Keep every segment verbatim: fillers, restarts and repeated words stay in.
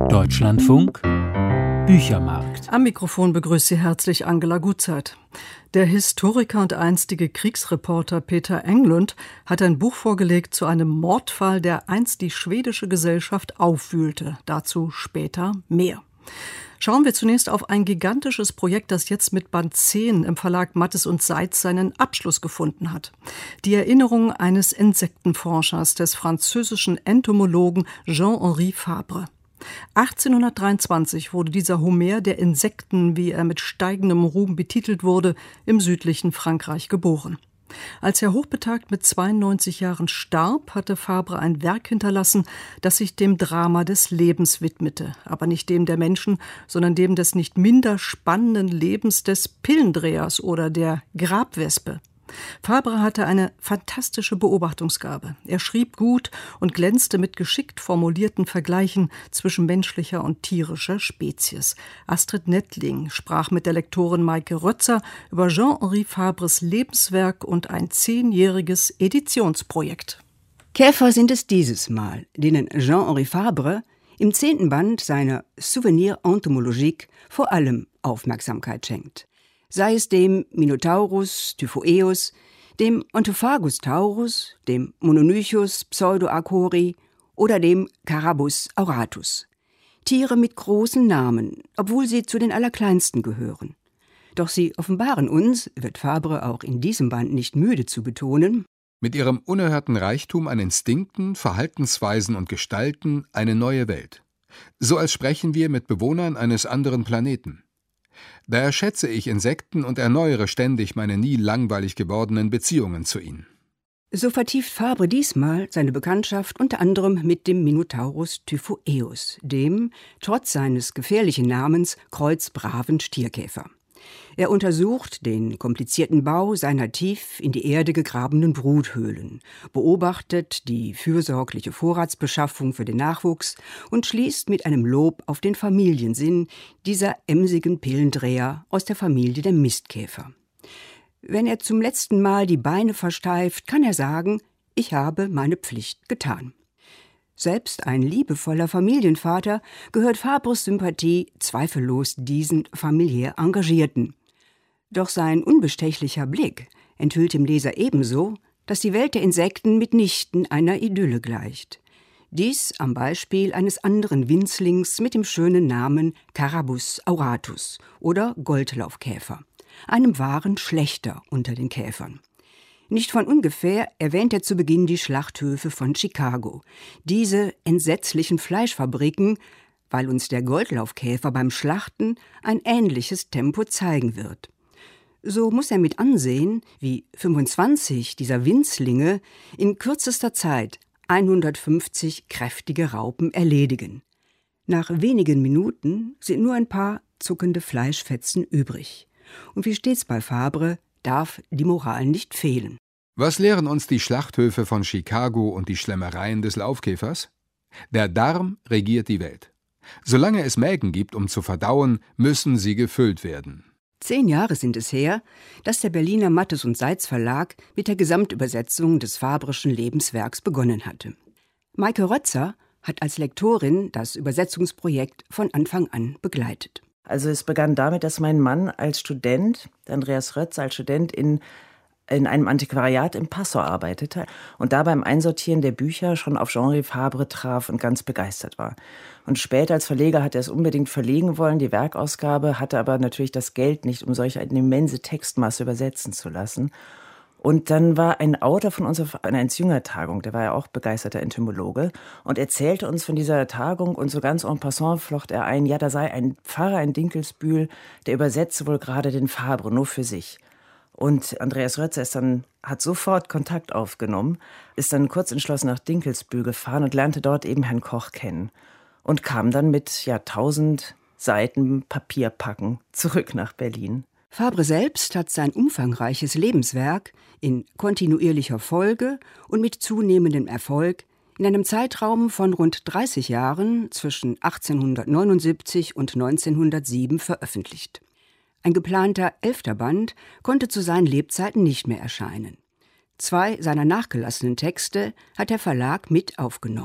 Deutschlandfunk Büchermarkt. Am Mikrofon begrüßt Sie herzlich Angela Gutzeit. Der Historiker und einstige Kriegsreporter Peter Englund hat ein Buch vorgelegt zu einem Mordfall, der einst die schwedische Gesellschaft aufwühlte. Dazu später mehr. Schauen wir zunächst auf ein gigantisches Projekt, das jetzt mit Band zehn im Verlag Mattes und Seitz seinen Abschluss gefunden hat. Die Erinnerung eines Insektenforschers, des französischen Entomologen Jean-Henri Fabre. achtzehnhundertdreiundzwanzig wurde dieser Homer der Insekten, wie er mit steigendem Ruhm betitelt wurde, im südlichen Frankreich geboren. Als er hochbetagt mit zweiundneunzig Jahren starb, hatte Fabre ein Werk hinterlassen, das sich dem Drama des Lebens widmete, aber nicht dem der Menschen, sondern dem des nicht minder spannenden Lebens des Pillendrehers oder der Grabwespe. Fabre hatte eine fantastische Beobachtungsgabe. Er schrieb gut und glänzte mit geschickt formulierten Vergleichen zwischen menschlicher und tierischer Spezies. Astrid Nettling sprach mit der Lektorin Maike Rötzer über Jean-Henri Fabres Lebenswerk und ein zehnjähriges Editionsprojekt. Käfer sind es dieses Mal, denen Jean-Henri Fabre im zehnten Band seiner Souvenirs entomologiques vor allem Aufmerksamkeit schenkt. Sei es dem Minotaurus typhoeus, dem Ontophagus taurus, dem Mononychus pseudoacori oder dem Carabus auratus. Tiere mit großen Namen, obwohl sie zu den allerkleinsten gehören. Doch sie offenbaren uns, wird Fabre auch in diesem Band nicht müde zu betonen, mit ihrem unerhörten Reichtum an Instinkten, Verhaltensweisen und Gestalten eine neue Welt. So als sprechen wir mit Bewohnern eines anderen Planeten. Daher schätze ich Insekten und erneuere ständig meine nie langweilig gewordenen Beziehungen zu ihnen. So vertieft Fabre diesmal seine Bekanntschaft unter anderem mit dem Minotaurus typhoeus, dem, trotz seines gefährlichen Namens, kreuzbraven Stierkäfer. Er untersucht den komplizierten Bau seiner tief in die Erde gegrabenen Bruthöhlen, beobachtet die fürsorgliche Vorratsbeschaffung für den Nachwuchs und schließt mit einem Lob auf den Familiensinn dieser emsigen Pillendreher aus der Familie der Mistkäfer. Wenn er zum letzten Mal die Beine versteift, kann er sagen, ich habe meine Pflicht getan. Selbst ein liebevoller Familienvater gehört Fabres Sympathie zweifellos diesen familiär Engagierten. Doch sein unbestechlicher Blick enthüllt dem Leser ebenso, dass die Welt der Insekten mitnichten einer Idylle gleicht. Dies am Beispiel eines anderen Winzlings mit dem schönen Namen Carabus auratus oder Goldlaufkäfer, einem wahren Schlächter unter den Käfern. Nicht von ungefähr erwähnt er zu Beginn die Schlachthöfe von Chicago. Diese entsetzlichen Fleischfabriken, weil uns der Goldlaufkäfer beim Schlachten ein ähnliches Tempo zeigen wird. So muss er mit ansehen, wie fünfundzwanzig dieser Winzlinge in kürzester Zeit hundertfünfzig kräftige Raupen erledigen. Nach wenigen Minuten sind nur ein paar zuckende Fleischfetzen übrig. Und wie stets bei Fabre, darf die Moral nicht fehlen. Was lehren uns die Schlachthöfe von Chicago und die Schlemmereien des Laufkäfers? Der Darm regiert die Welt. Solange es Mägen gibt, um zu verdauen, müssen sie gefüllt werden. Zehn Jahre sind es her, dass der Berliner Mattes und Seitz Verlag mit der Gesamtübersetzung des Fabreschen Lebenswerks begonnen hatte. Maike Rötzer hat als Lektorin das Übersetzungsprojekt von Anfang an begleitet. Also es begann damit, dass mein Mann als Student, Andreas Rötz als Student in, in einem Antiquariat in Passau arbeitete und da beim Einsortieren der Bücher schon auf Jean-Henri Fabre traf und ganz begeistert war. Und später als Verleger hat er es unbedingt verlegen wollen, die Werkausgabe, hatte aber natürlich das Geld nicht, um solch eine immense Textmasse übersetzen zu lassen. Und dann war ein Autor von uns auf einer Enzjünger-Tagung, der war ja auch begeisterter Entomologe, und erzählte uns von dieser Tagung und so ganz en passant flocht er ein, ja, da sei ein Pfarrer in Dinkelsbühl, der übersetze wohl gerade den Fabre, nur für sich. Und Andreas Rötzer ist dann, hat sofort Kontakt aufgenommen, ist dann kurz entschlossen nach Dinkelsbühl gefahren und lernte dort eben Herrn Koch kennen und kam dann mit, ja, tausend Seiten Papierpacken zurück nach Berlin. Fabre selbst hat sein umfangreiches Lebenswerk in kontinuierlicher Folge und mit zunehmendem Erfolg in einem Zeitraum von rund dreißig Jahren zwischen achtzehnhundertneunundsiebzig und neunzehnhundertsieben veröffentlicht. Ein geplanter elfter Band konnte zu seinen Lebzeiten nicht mehr erscheinen. Zwei seiner nachgelassenen Texte hat der Verlag mit aufgenommen.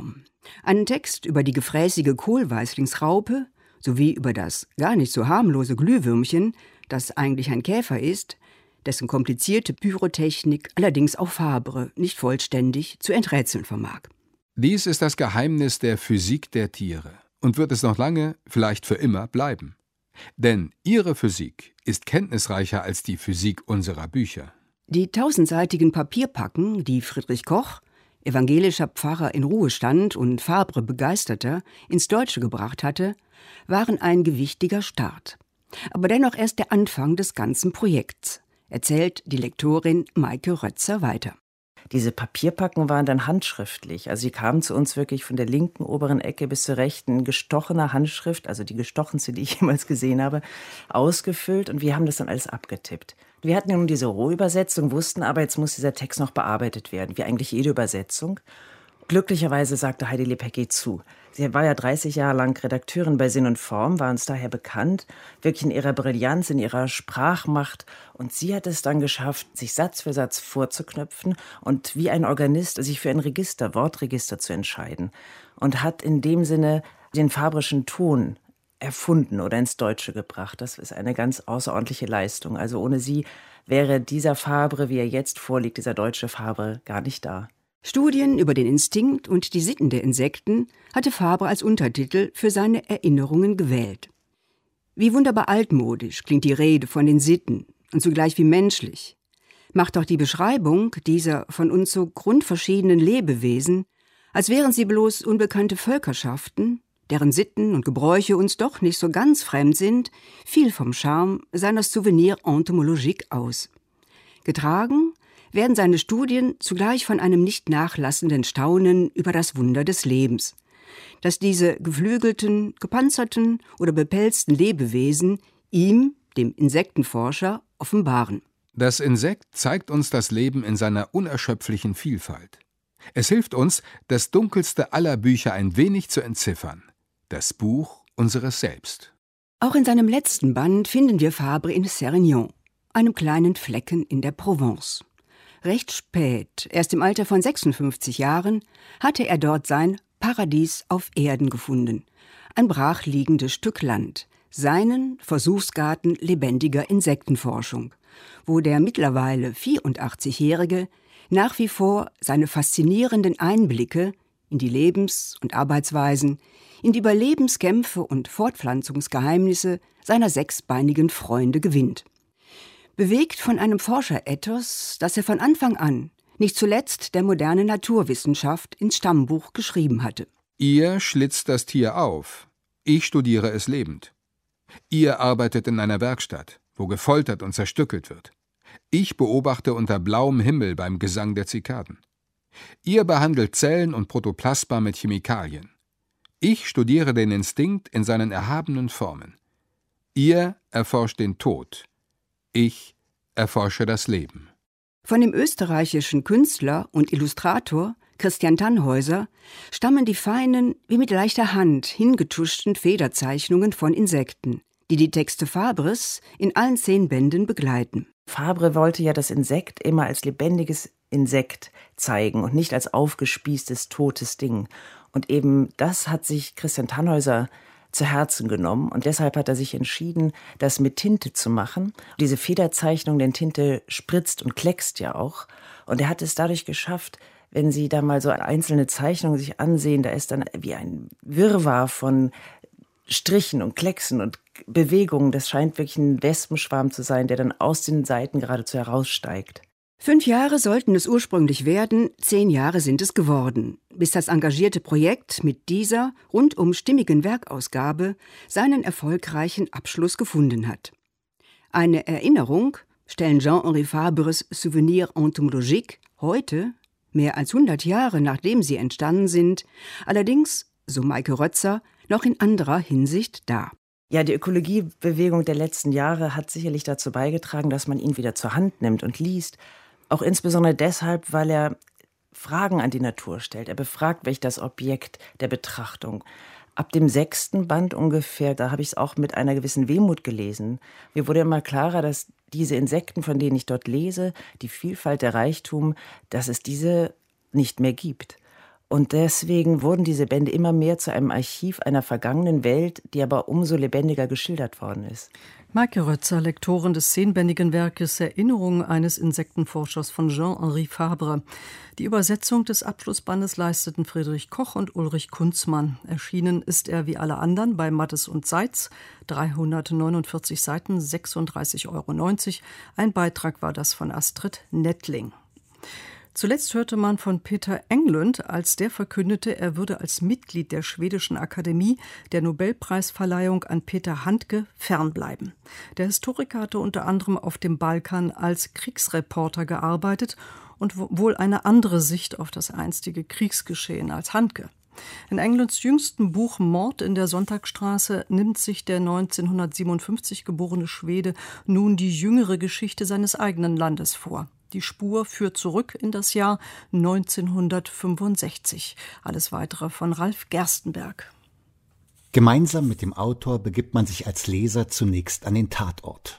Einen Text über die gefräßige Kohlweißlingsraupe sowie über das gar nicht so harmlose Glühwürmchen, das eigentlich ein Käfer ist, dessen komplizierte Pyrotechnik allerdings auch Fabre nicht vollständig zu enträtseln vermag. Dies ist das Geheimnis der Physik der Tiere und wird es noch lange, vielleicht für immer, bleiben. Denn ihre Physik ist kenntnisreicher als die Physik unserer Bücher. Die tausendseitigen Papierpacken, die Friedrich Koch, evangelischer Pfarrer in Ruhestand und Fabre Begeisterter, ins Deutsche gebracht hatte, waren ein gewichtiger Start. Aber dennoch erst der Anfang des ganzen Projekts, erzählt die Lektorin Maike Rötzer weiter. Diese Papierpacken waren dann handschriftlich. Also sie kamen zu uns wirklich von der linken oberen Ecke bis zur rechten, gestochener Handschrift, also die gestochenste, die ich jemals gesehen habe, ausgefüllt, und wir haben das dann alles abgetippt. Wir hatten ja nun diese Rohübersetzung, wussten aber, jetzt muss dieser Text noch bearbeitet werden, wie eigentlich jede Übersetzung. Glücklicherweise sagte Heidi Lepecki zu. Sie war ja dreißig Jahre lang Redakteurin bei Sinn und Form, war uns daher bekannt, wirklich in ihrer Brillanz, in ihrer Sprachmacht. Und sie hat es dann geschafft, sich Satz für Satz vorzuknöpfen und wie ein Organist sich für ein Register, Wortregister zu entscheiden. Und hat in dem Sinne den Fabreschen Ton erfunden oder ins Deutsche gebracht. Das ist eine ganz außerordentliche Leistung. Also ohne sie wäre dieser Fabre, wie er jetzt vorliegt, dieser deutsche Fabre, gar nicht da. Studien über den Instinkt und die Sitten der Insekten hatte Fabre als Untertitel für seine Erinnerungen gewählt. Wie wunderbar altmodisch klingt die Rede von den Sitten und zugleich wie menschlich. Macht doch die Beschreibung dieser von uns so grundverschiedenen Lebewesen, als wären sie bloß unbekannte Völkerschaften, deren Sitten und Gebräuche uns doch nicht so ganz fremd sind, viel vom Charme seiner Souvenir entomologique aus. Getragen werden seine Studien zugleich von einem nicht nachlassenden Staunen über das Wunder des Lebens, das diese geflügelten, gepanzerten oder bepelzten Lebewesen ihm, dem Insektenforscher, offenbaren. Das Insekt zeigt uns das Leben in seiner unerschöpflichen Vielfalt. Es hilft uns, das dunkelste aller Bücher ein wenig zu entziffern, das Buch unseres Selbst. Auch in seinem letzten Band finden wir Fabre in Sérignan, einem kleinen Flecken in der Provence. Recht spät, erst im Alter von sechsundfünfzig Jahren, hatte er dort sein Paradies auf Erden gefunden. Ein brachliegendes Stück Land, seinen Versuchsgarten lebendiger Insektenforschung, wo der mittlerweile vierundachtzigjährige nach wie vor seine faszinierenden Einblicke in die Lebens- und Arbeitsweisen, in die Überlebenskämpfe und Fortpflanzungsgeheimnisse seiner sechsbeinigen Freunde gewinnt. Bewegt von einem Forscherethos, das er von Anfang an, nicht zuletzt der modernen Naturwissenschaft, ins Stammbuch geschrieben hatte. Ihr schlitzt das Tier auf, ich studiere es lebend. Ihr arbeitet in einer Werkstatt, wo gefoltert und zerstückelt wird. Ich beobachte unter blauem Himmel beim Gesang der Zikaden. Ihr behandelt Zellen und Protoplasma mit Chemikalien. Ich studiere den Instinkt in seinen erhabenen Formen. Ihr erforscht den Tod. Ich erforsche das Leben. Von dem österreichischen Künstler und Illustrator Christian Tannhäuser stammen die feinen, wie mit leichter Hand hingetuschten Federzeichnungen von Insekten, die die Texte Fabres in allen zehn Bänden begleiten. Fabre wollte ja das Insekt immer als lebendiges Insekt zeigen und nicht als aufgespießtes, totes Ding. Und eben das hat sich Christian Tannhäuser zu Herzen genommen, und deshalb hat er sich entschieden, das mit Tinte zu machen. Diese Federzeichnung, denn Tinte spritzt und kleckst ja auch. Und er hat es dadurch geschafft, wenn Sie da mal so einzelne Zeichnungen sich ansehen, da ist dann wie ein Wirrwarr von Strichen und Klecksen und Bewegungen. Das scheint wirklich ein Wespenschwarm zu sein, der dann aus den Seiten geradezu heraussteigt. Fünf Jahre sollten es ursprünglich werden, zehn Jahre sind es geworden, bis das engagierte Projekt mit dieser rundum stimmigen Werkausgabe seinen erfolgreichen Abschluss gefunden hat. Eine Erinnerung stellen Jean-Henri Fabres Souvenir entomologique heute, mehr als hundert Jahre nachdem sie entstanden sind, allerdings, so Maike Rötzer, noch in anderer Hinsicht dar. Ja, die Ökologiebewegung der letzten Jahre hat sicherlich dazu beigetragen, dass man ihn wieder zur Hand nimmt und liest. Auch insbesondere deshalb, weil er Fragen an die Natur stellt. Er befragt wirklich das Objekt der Betrachtung. Ab dem sechsten Band ungefähr, da habe ich es auch mit einer gewissen Wehmut gelesen. Mir wurde immer klarer, dass diese Insekten, von denen ich dort lese, die Vielfalt, der Reichtum, dass es diese nicht mehr gibt. Und deswegen wurden diese Bände immer mehr zu einem Archiv einer vergangenen Welt, die aber umso lebendiger geschildert worden ist. Maike Rötzer, Lektorin des zehnbändigen Werkes Erinnerungen eines Insektenforschers von Jean-Henri Fabre. Die Übersetzung des Abschlussbandes leisteten Friedrich Koch und Ulrich Kunzmann. Erschienen ist er wie alle anderen bei Mattes und Seitz. dreihundertneunundvierzig Seiten, sechsunddreißig Euro neunzig. Ein Beitrag war das von Astrid Nettling. Zuletzt hörte man von Peter Englund, als der verkündete, er würde als Mitglied der Schwedischen Akademie der Nobelpreisverleihung an Peter Handke fernbleiben. Der Historiker hatte unter anderem auf dem Balkan als Kriegsreporter gearbeitet und wohl eine andere Sicht auf das einstige Kriegsgeschehen als Handke. In Englunds jüngstem Buch Mord in der Sonntagstraße nimmt sich der neunzehnhundertsiebenundfünfzig geborene Schwede nun die jüngere Geschichte seines eigenen Landes vor. Die Spur führt zurück in das Jahr neunzehnhundertfünfundsechzig. Alles Weitere von Ralf Gerstenberg. Gemeinsam mit dem Autor begibt man sich als Leser zunächst an den Tatort.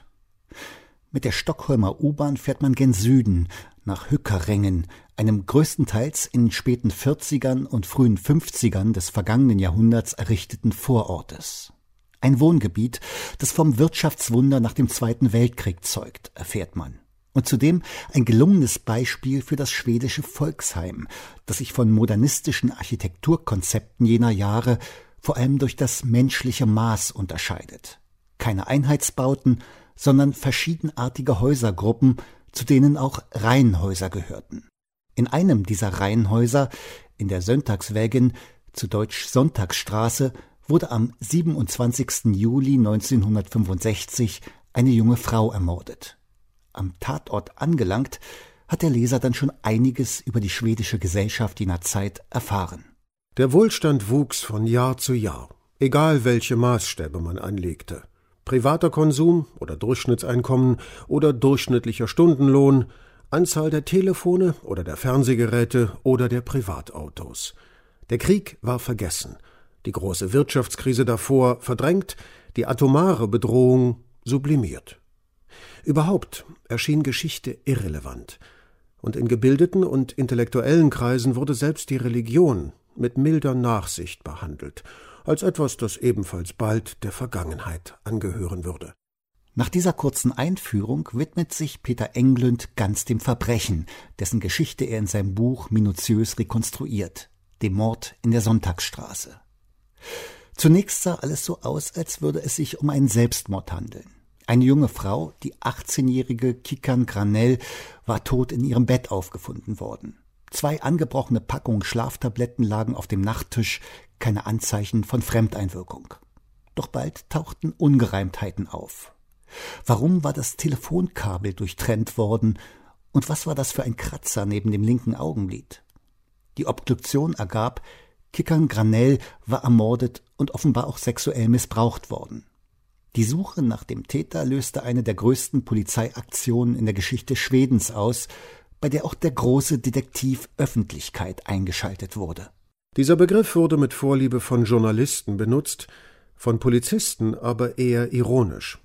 Mit der Stockholmer U-Bahn fährt man gen Süden, nach Hückerengen, einem größtenteils in den späten vierzigern und frühen fünfzigern des vergangenen Jahrhunderts errichteten Vorortes. Ein Wohngebiet, das vom Wirtschaftswunder nach dem Zweiten Weltkrieg zeugt, erfährt man. Und zudem ein gelungenes Beispiel für das schwedische Volksheim, das sich von modernistischen Architekturkonzepten jener Jahre vor allem durch das menschliche Maß unterscheidet. Keine Einheitsbauten, sondern verschiedenartige Häusergruppen, zu denen auch Reihenhäuser gehörten. In einem dieser Reihenhäuser, in der Söntagsvägen, zu Deutsch Sonntagsstraße, wurde am siebenundzwanzigsten Juli neunzehnhundertfünfundsechzig eine junge Frau ermordet. Am Tatort angelangt, hat der Leser dann schon einiges über die schwedische Gesellschaft jener Zeit erfahren. Der Wohlstand wuchs von Jahr zu Jahr, egal welche Maßstäbe man anlegte. Privater Konsum oder Durchschnittseinkommen oder durchschnittlicher Stundenlohn, Anzahl der Telefone oder der Fernsehgeräte oder der Privatautos. Der Krieg war vergessen, die große Wirtschaftskrise davor verdrängt, die atomare Bedrohung sublimiert. Überhaupt erschien Geschichte irrelevant, und in gebildeten und intellektuellen Kreisen wurde selbst die Religion mit milder Nachsicht behandelt, als etwas, das ebenfalls bald der Vergangenheit angehören würde. Nach dieser kurzen Einführung widmet sich Peter Englund ganz dem Verbrechen, dessen Geschichte er in seinem Buch minutiös rekonstruiert, dem Mord in der Sonntagsstraße. Zunächst sah alles so aus, als würde es sich um einen Selbstmord handeln. Eine junge Frau, die achtzehnjährige Kikan Granell, war tot in ihrem Bett aufgefunden worden. Zwei angebrochene Packungen Schlaftabletten lagen auf dem Nachttisch, keine Anzeichen von Fremdeinwirkung. Doch bald tauchten Ungereimtheiten auf. Warum war das Telefonkabel durchtrennt worden und was war das für ein Kratzer neben dem linken Augenlid? Die Obduktion ergab, Kikan Granell war ermordet und offenbar auch sexuell missbraucht worden. Die Suche nach dem Täter löste eine der größten Polizeiaktionen in der Geschichte Schwedens aus, bei der auch der große Detektiv Öffentlichkeit eingeschaltet wurde. Dieser Begriff wurde mit Vorliebe von Journalisten benutzt, von Polizisten aber eher ironisch.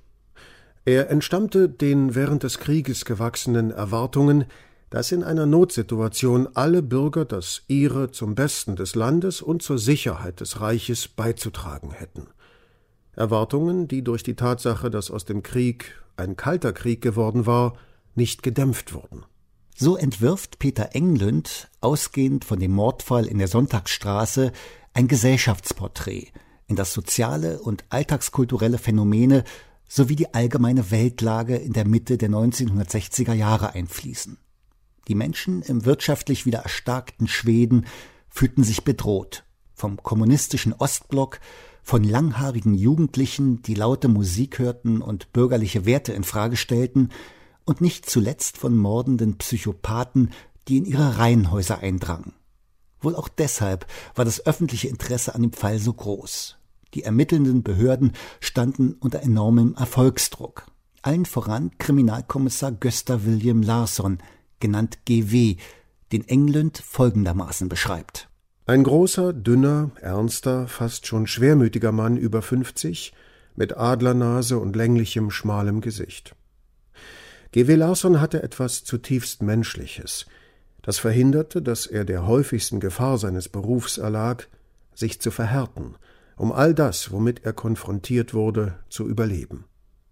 Er entstammte den während des Krieges gewachsenen Erwartungen, dass in einer Notsituation alle Bürger das ihre zum Besten des Landes und zur Sicherheit des Reiches beizutragen hätten. Erwartungen, die durch die Tatsache, dass aus dem Krieg ein kalter Krieg geworden war, nicht gedämpft wurden. So entwirft Peter Englund, ausgehend von dem Mordfall in der Sonntagsstraße, ein Gesellschaftsporträt, in das soziale und alltagskulturelle Phänomene sowie die allgemeine Weltlage in der Mitte der neunzehnhundertsechziger Jahre einfließen. Die Menschen im wirtschaftlich wieder erstarkten Schweden fühlten sich bedroht. Vom kommunistischen Ostblock, von langhaarigen Jugendlichen, die laute Musik hörten und bürgerliche Werte in Frage stellten, und nicht zuletzt von mordenden Psychopathen, die in ihre Reihenhäuser eindrangen. Wohl auch deshalb war das öffentliche Interesse an dem Fall so groß. Die ermittelnden Behörden standen unter enormem Erfolgsdruck. Allen voran Kriminalkommissar Gösta William Larsson, genannt G W, den Englund folgendermaßen beschreibt. Ein großer, dünner, ernster, fast schon schwermütiger Mann über fünfzig, mit Adlernase und länglichem, schmalem Gesicht. G W Larsson hatte etwas zutiefst Menschliches. Das verhinderte, dass er der häufigsten Gefahr seines Berufs erlag, sich zu verhärten, um all das, womit er konfrontiert wurde, zu überleben.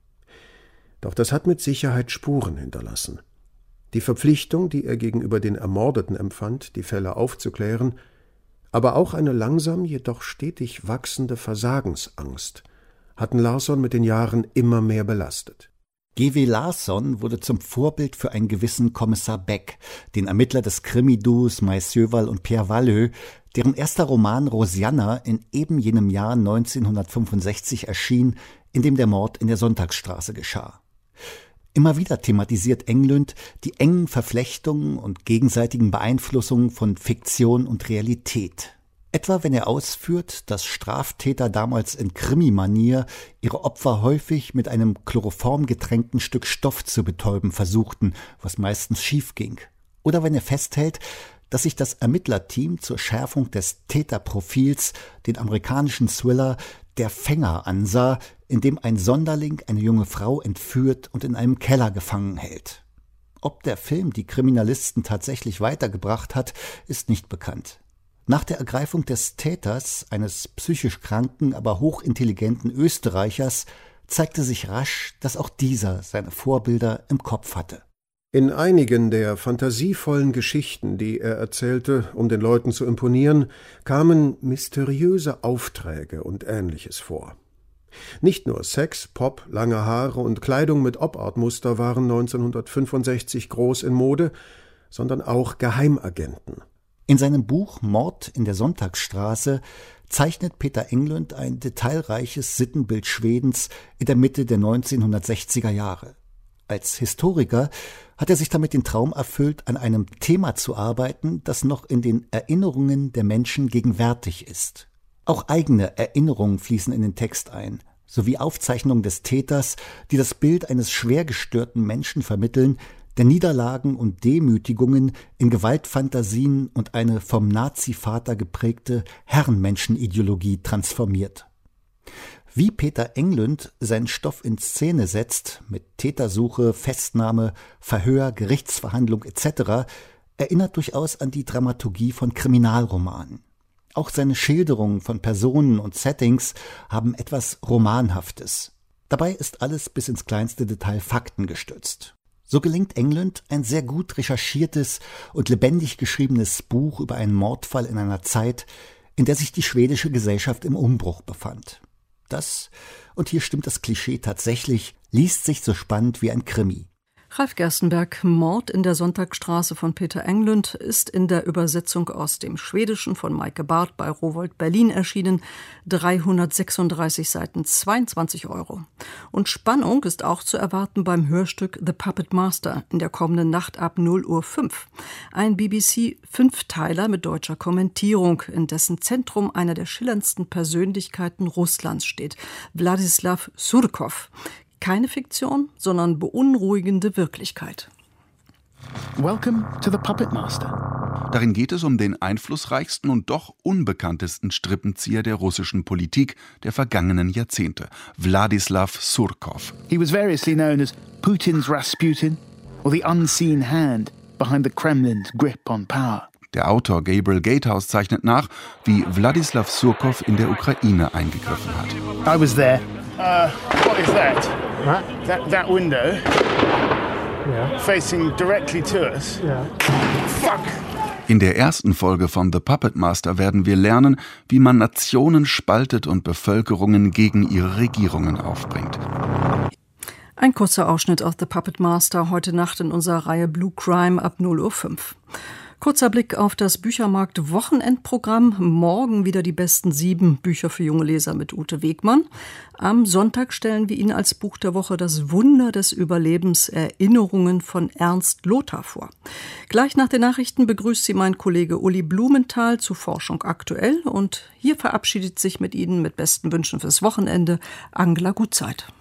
Doch das hat mit Sicherheit Spuren hinterlassen. Die Verpflichtung, die er gegenüber den Ermordeten empfand, die Fälle aufzuklären, aber auch eine langsam, jedoch stetig wachsende Versagensangst hatten Larsson mit den Jahren immer mehr belastet. G W Larsson wurde zum Vorbild für einen gewissen Kommissar Beck, den Ermittler des Krimi-Duos Mais Jöwall und Pierre Valleux, deren erster Roman Rosianna in eben jenem Jahr neunzehnhundertfünfundsechzig erschien, in dem der Mord in der Sonntagsstraße geschah. Immer wieder thematisiert Englund die engen Verflechtungen und gegenseitigen Beeinflussungen von Fiktion und Realität. Etwa wenn er ausführt, dass Straftäter damals in Krimi-Manier ihre Opfer häufig mit einem chloroformgetränkten Stück Stoff zu betäuben versuchten, was meistens schief ging. Oder wenn er festhält, dass sich das Ermittlerteam zur Schärfung des Täterprofils den amerikanischen Thriller Der Fänger ansah, in dem ein Sonderling eine junge Frau entführt und in einem Keller gefangen hält. Ob der Film die Kriminalisten tatsächlich weitergebracht hat, ist nicht bekannt. Nach der Ergreifung des Täters, eines psychisch kranken, aber hochintelligenten Österreichers, zeigte sich rasch, dass auch dieser seine Vorbilder im Kopf hatte. In einigen der fantasievollen Geschichten, die er erzählte, um den Leuten zu imponieren, kamen mysteriöse Aufträge und Ähnliches vor. Nicht nur Sex, Pop, lange Haare und Kleidung mit Op-Art-Muster waren neunzehnhundertfünfundsechzig groß in Mode, sondern auch Geheimagenten. In seinem Buch Mord in der Sonntagsstraße zeichnet Peter Englund ein detailreiches Sittenbild Schwedens in der Mitte der neunzehnhundertsechziger Jahre. Als Historiker hat er sich damit den Traum erfüllt, an einem Thema zu arbeiten, das noch in den Erinnerungen der Menschen gegenwärtig ist. Auch eigene Erinnerungen fließen in den Text ein, sowie Aufzeichnungen des Täters, die das Bild eines schwer gestörten Menschen vermitteln, der Niederlagen und Demütigungen in Gewaltfantasien und eine vom Nazi-Vater geprägte Herrenmenschenideologie transformiert. Wie Peter Englund seinen Stoff in Szene setzt, mit Tätersuche, Festnahme, Verhör, Gerichtsverhandlung et cetera, erinnert durchaus an die Dramaturgie von Kriminalromanen. Auch seine Schilderungen von Personen und Settings haben etwas Romanhaftes. Dabei ist alles bis ins kleinste Detail faktengestützt. So gelingt Englund ein sehr gut recherchiertes und lebendig geschriebenes Buch über einen Mordfall in einer Zeit, in der sich die schwedische Gesellschaft im Umbruch befand. Das, und hier stimmt das Klischee tatsächlich, liest sich so spannend wie ein Krimi. Ralf Gerstenberg, Mord in der Sonntagsstraße von Peter Englund ist in der Übersetzung aus dem Schwedischen von Maike Barth bei Rowohlt Berlin erschienen. dreihundertsechsunddreißig Seiten, zweiundzwanzig Euro. Und Spannung ist auch zu erwarten beim Hörstück The Puppet Master in der kommenden Nacht ab null Uhr fünf. Ein B B C-Fünfteiler mit deutscher Kommentierung, in dessen Zentrum einer der schillerndsten Persönlichkeiten Russlands steht, Wladislaw Surkov. Keine Fiktion, sondern beunruhigende Wirklichkeit. Welcome to the Puppet Master. Darin geht es um den einflussreichsten und doch unbekanntesten Strippenzieher der russischen Politik der vergangenen Jahrzehnte, Wladislaw Surkov. He was variously known as Putin's Rasputin or the unseen hand behind the Kremlin's grip on power. Der Autor Gabriel Gatehouse zeichnet nach, wie Wladislaw Surkov in der Ukraine eingegriffen hat. I was there. Uh, what is that? What? That, that window. Yeah. Facing directly to us. Yeah. Fuck! In der ersten Folge von The Puppet Master werden wir lernen, wie man Nationen spaltet und Bevölkerungen gegen ihre Regierungen aufbringt. Ein kurzer Ausschnitt aus The Puppet Master heute Nacht in unserer Reihe Blue Crime ab null Uhr fünf. Kurzer Blick auf das Büchermarkt-Wochenendprogramm. Morgen wieder die besten sieben Bücher für junge Leser mit Ute Wegmann. Am Sonntag stellen wir Ihnen als Buch der Woche das Wunder des Überlebens, Erinnerungen von Ernst Lothar vor. Gleich nach den Nachrichten begrüßt Sie mein Kollege Uli Blumenthal zu Forschung aktuell. Und hier verabschiedet sich mit Ihnen mit besten Wünschen fürs Wochenende Angela Gutzeit.